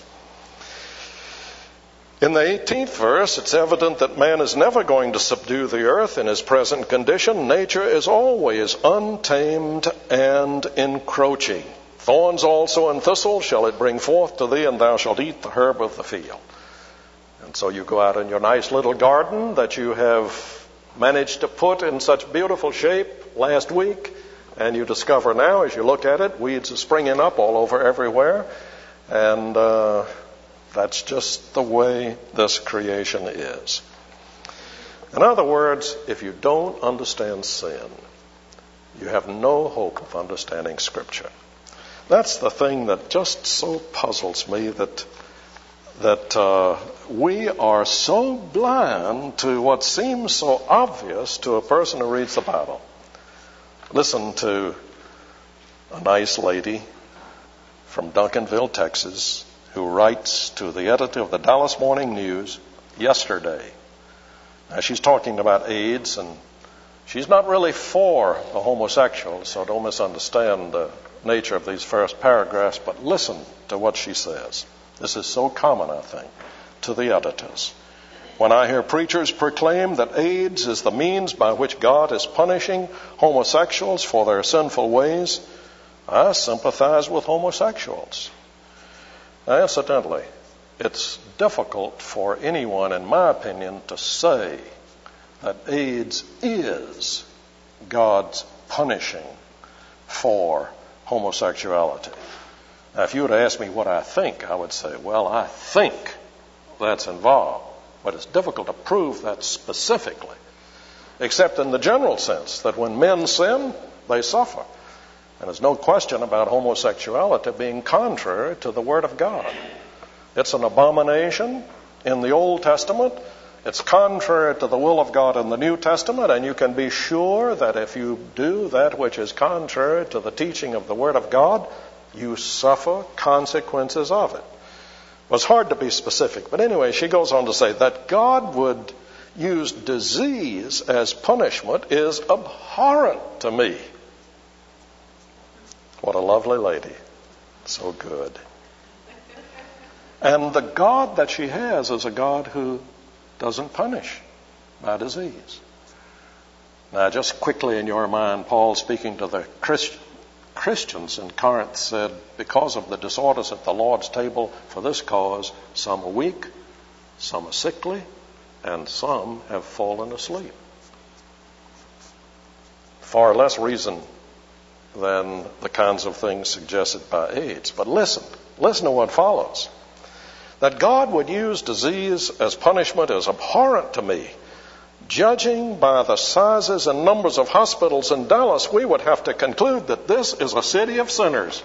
In the eighteenth verse, it's evident that man is never going to subdue the earth in his present condition. Nature is always untamed and encroaching. Thorns also and thistles shall it bring forth to thee, and thou shalt eat the herb of the field. And so you go out in your nice little garden that you have managed to put in such beautiful shape last week, and you discover now as you look at it, weeds are springing up all over everywhere, and uh, that's just the way this creation is. In other words, if you don't understand sin, you have no hope of understanding Scripture. That's the thing that just so puzzles me, that that uh, we are so blind to what seems so obvious to a person who reads the Bible. Listen to a nice lady from Duncanville, Texas, who writes to the editor of the Dallas Morning News yesterday. Now, she's talking about AIDS, and she's not really for the homosexuals, so don't misunderstand the nature of these first paragraphs, but listen to what she says. This is so common, I think, to the editors. When I hear preachers proclaim that AIDS is the means by which God is punishing homosexuals for their sinful ways, I sympathize with homosexuals. Now, incidentally, it's difficult for anyone, in my opinion, to say that AIDS is God's punishing for homosexuality. Now, if you were to ask me what I think, I would say, well, I think that's involved. But it's difficult to prove that specifically, except in the general sense that when men sin, they suffer. And there's no question about homosexuality being contrary to the Word of God. It's an abomination in the Old Testament. It's contrary to the will of God in the New Testament, and you can be sure that if you do that which is contrary to the teaching of the Word of God, you suffer consequences of it. It was hard to be specific, but anyway, she goes on to say that God would use disease as punishment is abhorrent to me. What a lovely lady. So good. And the God that she has is a God who doesn't punish by disease. Now, just quickly in your mind, Paul, speaking to the Christian, Christians in Corinth, said, because of the disorders at the Lord's table, for this cause, some are weak, some are sickly, and some have fallen asleep. Far less reason than the kinds of things suggested by AIDS. But listen, listen to what follows. That God would use disease as punishment is abhorrent to me. Judging by the sizes and numbers of hospitals in Dallas, we would have to conclude that this is a city of sinners.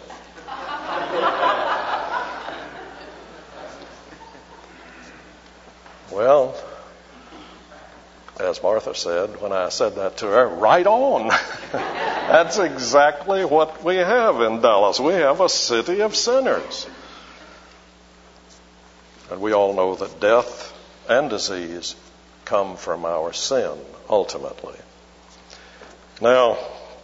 Well, as Martha said when I said that to her, right on. That's exactly what we have in Dallas. We have a city of sinners. And we all know that death and disease come from our sin, ultimately. Now,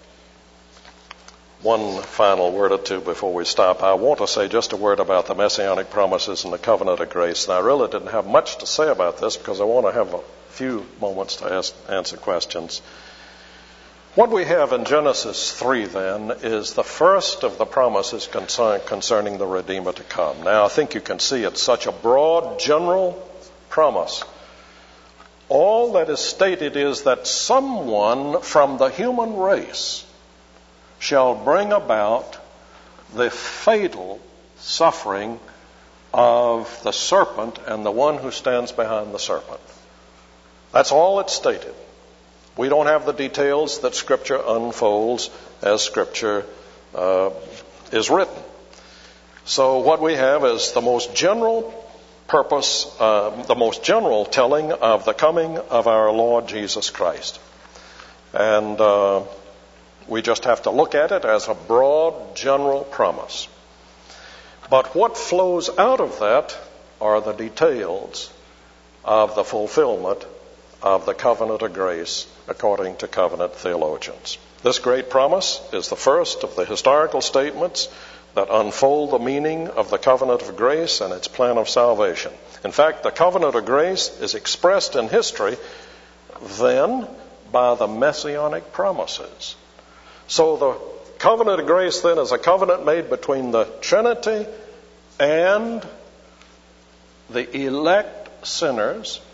one final word or two before we stop. I want to say just a word about the Messianic promises and the covenant of grace. And I really didn't have much to say about this because I want to have a few moments to ask, answer questions. What we have in Genesis three, then, is the first of the promises concern, concerning the Redeemer to come. Now, I think you can see it's such a broad, general promise. All that is stated is that someone from the human race shall bring about the fatal suffering of the serpent and the one who stands behind the serpent. That's all it's stated. We don't have the details that Scripture unfolds as Scripture uh, is written. So what we have is the most general purpose, uh, the most general telling of the coming of our Lord Jesus Christ. And uh, we just have to look at it as a broad, general promise. But what flows out of that are the details of the fulfillment of the covenant of grace according to covenant theologians. This great promise is the first of the historical statements that unfold the meaning of the covenant of grace and its plan of salvation. In fact, the covenant of grace is expressed in history then by the messianic promises. So the covenant of grace then is a covenant made between the Trinity and the elect sinners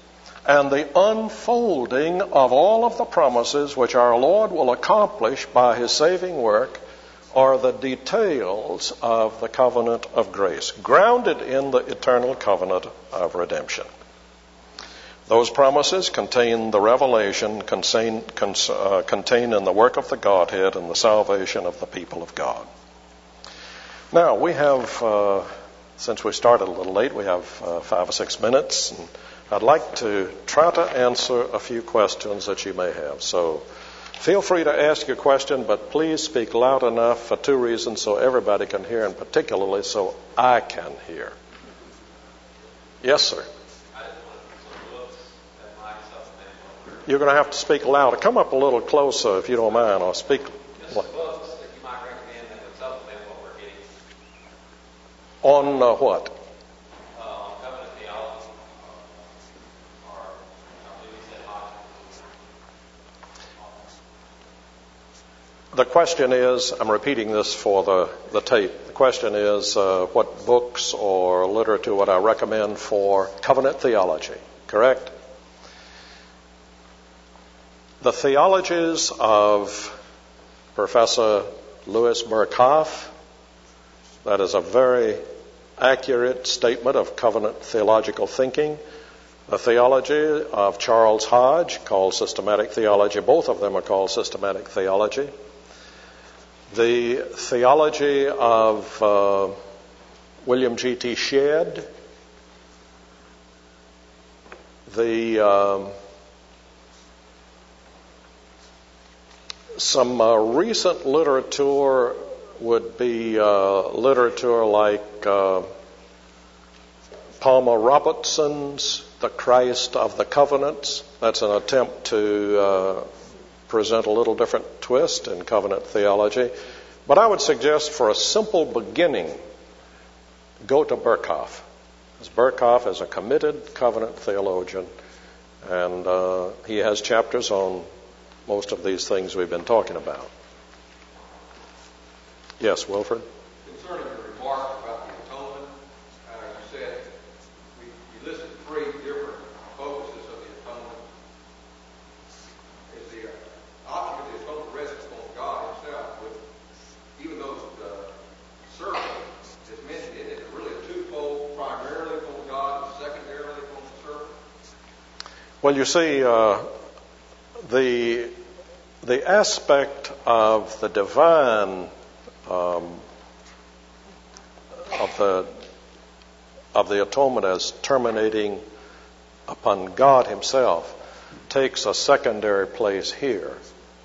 and the unfolding of all of the promises which our Lord will accomplish by his saving work are the details of the covenant of grace, grounded in the eternal covenant of redemption. Those promises contain the revelation contain, cons, uh, contained in the work of the Godhead and the salvation of the people of God. Now, we have, uh, since we started a little late, we have uh, five or six minutes, and I'd like to try to answer a few questions that you may have. So feel free to ask your question, but please speak loud enough for two reasons: so everybody can hear, and particularly so I can hear. Yes, sir. You're going to have to speak louder. Come up a little closer if you don't mind, or speak. Just books that you might recommend that would supplement what we're getting. On uh, what? Uh, on covenant theology, or I believe he said logic. The question is, I'm repeating this for the, the tape. The question is, uh, what books or literature would I recommend for covenant theology? Correct? The theologies of Professor Louis Berkhof, that is a very accurate statement of covenant theological thinking. The theology of Charles Hodge, called systematic theology. Both of them are called systematic theology. The theology of uh, William G T Shedd. The um, some uh, recent literature would be uh, literature like uh, Palmer Robertson's The Christ of the Covenants. That's an attempt to uh, present a little different twist in covenant theology. But I would suggest for a simple beginning, go to Berkhof. Because Berkhof is a committed covenant theologian, and uh, he has chapters on most of these things we've been talking about. Yes, Wilford? Concerning your remark about the atonement, uh, you said we, you listed three different focuses of the atonement. Is the object of the atonement rests upon God himself, with, even though the servant is mentioned in it, really a twofold, primarily upon God and secondarily upon the servant? Well, you see, uh, the the aspect of the divine um, of the of the atonement as terminating upon God himself takes a secondary place here.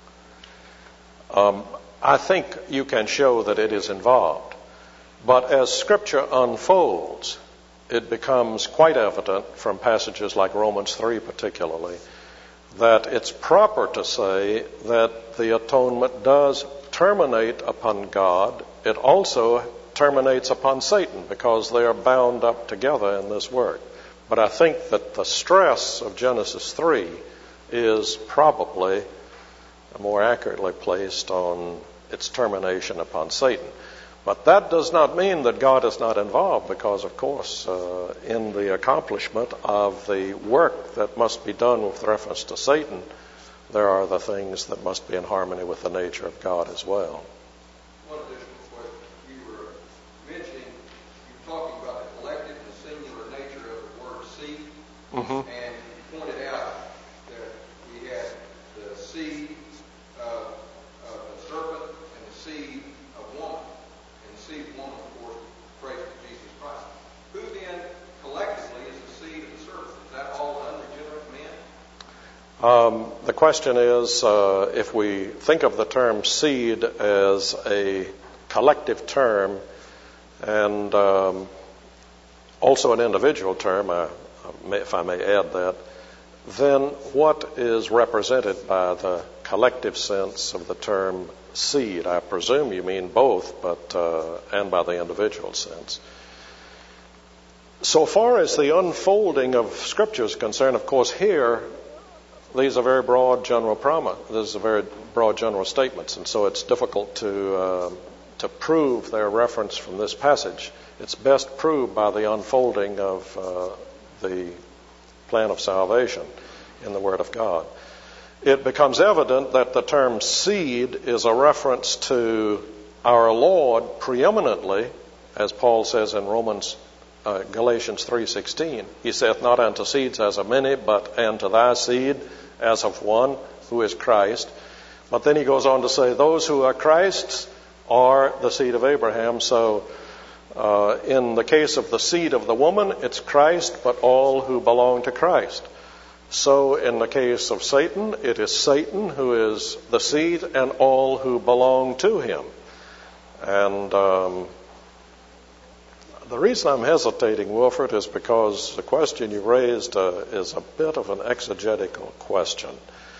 Um, I think you can show that it is involved, but as Scripture unfolds, it becomes quite evident from passages like Romans three particularly, that it's proper to say that the atonement does terminate upon God. It also terminates upon Satan, because they are bound up together in this work. But I think that the stress of Genesis three is probably more accurately placed on its termination upon Satan. But that does not mean that God is not involved, because, of course, uh, in the accomplishment of the work that must be done with reference to Satan, there are the things that must be in harmony with the nature of God as well. One additional question. You were mentioning, you were talking about the collective and singular nature of the word seed, Mm-hmm. and you pointed out that we had the seed of, of the serpent and the seed of woman. And the seed of woman, of course, prays to Jesus Christ. Who then collectively is the seed of the serpent? Is that all unregenerate men? Um, the question is, uh, if we think of the term seed as a collective term and um, also an individual term, uh, if I may add that, then what is represented by the collective sense of the term seed? I presume you mean both, but uh, and by the individual sense. So far as the unfolding of Scripture is concerned, of course, here these are very broad general promise. These are very broad general statements, and so it's difficult to uh, to prove their reference from this passage. It's best proved by the unfolding of uh, the plan of salvation in the Word of God. It becomes evident that the term seed is a reference to our Lord preeminently, as Paul says in Romans, uh, Galatians three sixteen. He saith not unto seeds as of many, but unto thy seed as of one, who is Christ. But then he goes on to say, those who are Christ's are the seed of Abraham. So uh, in the case of the seed of the woman, it's Christ, but all who belong to Christ. So in the case of Satan, it is Satan who is the seed and all who belong to him. And um, the reason I'm hesitating, Wilfred, is because the question you raised uh, is a bit of an exegetical question.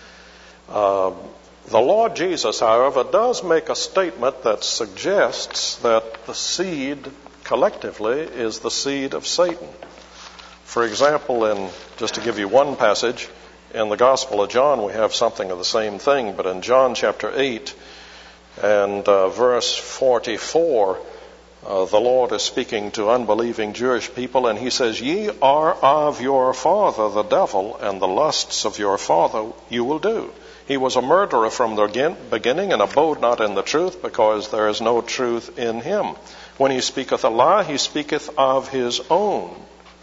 Um, the Lord Jesus, however, does make a statement that suggests that the seed collectively is the seed of Satan. For example, in just to give you one passage, in the Gospel of John we have something of the same thing, but in John chapter eight and uh, verse forty-four, uh, the Lord is speaking to unbelieving Jewish people, and he says, ye are of your father the devil, and the lusts of your father you will do. He was a murderer from the beginning, and abode not in the truth, because there is no truth in him. When he speaketh a lie, he speaketh of his own.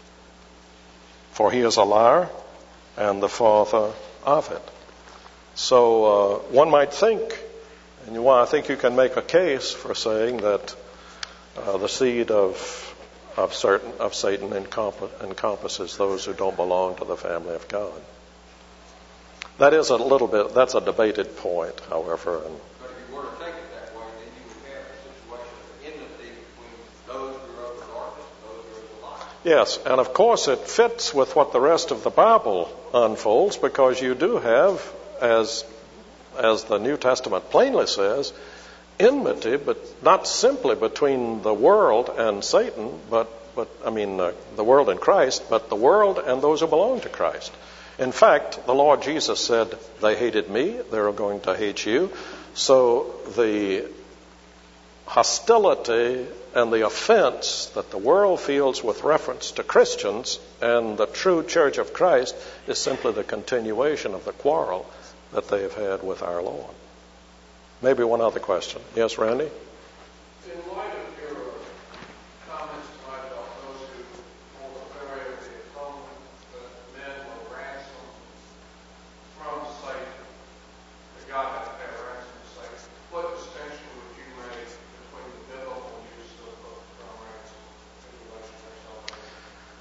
For he is a liar and the father of it. So uh, one might think, and you, I think you can make a case for saying that uh, the seed of of, certain, of Satan encomp- encompasses those who don't belong to the family of God. That is a little bit, that's a debated point, however. And But if you were to take it that way, then you would have a situation of enmity between those who are of the darkness and those who are of the light. yes, and of course it fits with what the rest of the Bible unfolds, because you do have, as as the New Testament plainly says, enmity, but not simply between the world and Satan, but but I mean uh, the world and Christ, but the world and those who belong to Christ. In fact, the Lord Jesus said, they hated me, they're going to hate you. So the hostility and the offense that the world feels with reference to Christians and the true Church of Christ is simply the continuation of the quarrel that they have had with our Lord. Maybe one other question. Yes, Randy? In light of your comments tonight about those who hold the theory of the atonement, that men were ransomed from Satan, that God had to pay a ransom to Satan, what distinction would you make between the biblical use of the term ransom in relation to salvation?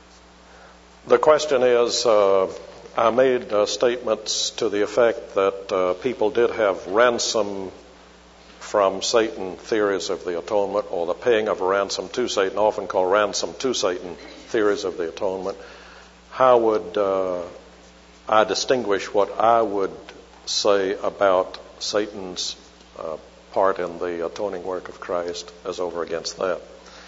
The question is, uh, I made uh, statements to the effect that uh, people did have ransom from Satan theories of the atonement, or the paying of a ransom to Satan, often called ransom to Satan theories of the atonement. How would uh, I distinguish what I would say about Satan's uh, part in the atoning work of Christ as over against that?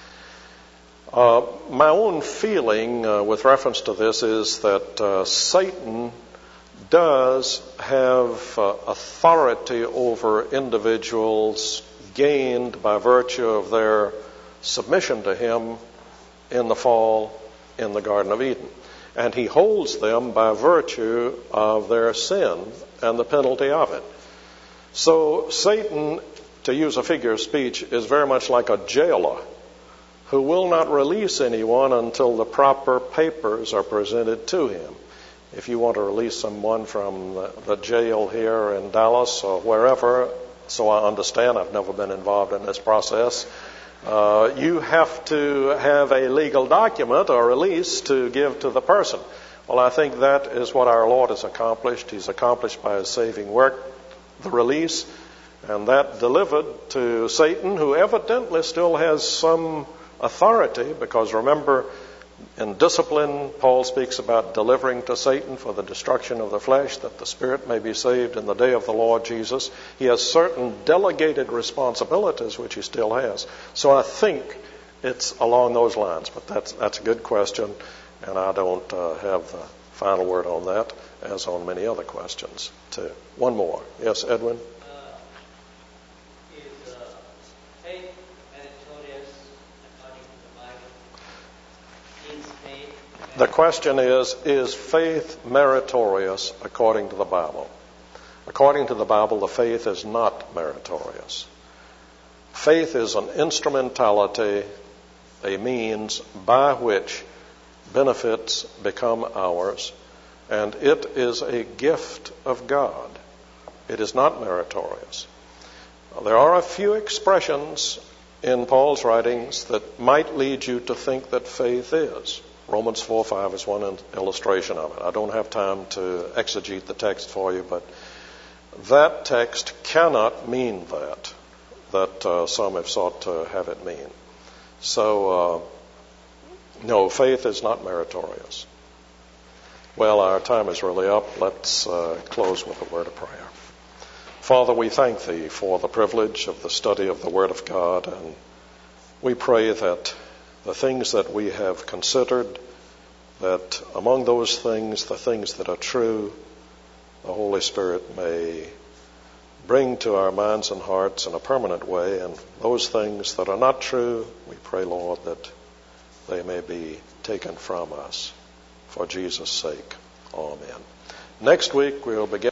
Uh, my own feeling uh, with reference to this is that uh, Satan does have uh, authority over individuals gained by virtue of their submission to him in the fall in the Garden of Eden. And he holds them by virtue of their sin and the penalty of it. So Satan, to use a figure of speech, is very much like a jailer who will not release anyone until the proper papers are presented to him. If you want to release someone from the, the jail here in Dallas or wherever, so I understand, I've never been involved in this process, uh, you have to have a legal document or release to give to the person. Well, I think that is what our Lord has accomplished. He's accomplished by his saving work the release, and that delivered to Satan, who evidently still has some authority, because remember, in discipline, Paul speaks about delivering to Satan for the destruction of the flesh, that the spirit may be saved in the day of the Lord Jesus. He has certain delegated responsibilities which he still has. So I think it's along those lines, but that's that's a good question, and I don't uh, have the final word on that, as on many other questions too. One more. Yes, Edwin? The question is, is faith meritorious according to the Bible? According to the Bible, the faith is not meritorious. Faith is an instrumentality, a means by which benefits become ours, and it is a gift of God. It is not meritorious. There are a few expressions in Paul's writings that might lead you to think that faith is. Romans four five is one illustration of it. I don't have time to exegete the text for you, but that text cannot mean that, that uh, some have sought to have it mean. So, uh, no, faith is not meritorious. Well, our time is really up. Let's uh, close with a word of prayer. Father, we thank Thee for the privilege of the study of the Word of God, and we pray that the things that we have considered, that among those things, the things that are true, the Holy Spirit may bring to our minds and hearts in a permanent way, and those things that are not true, we pray, Lord, that they may be taken from us for Jesus' sake. Amen. Next week we'll begin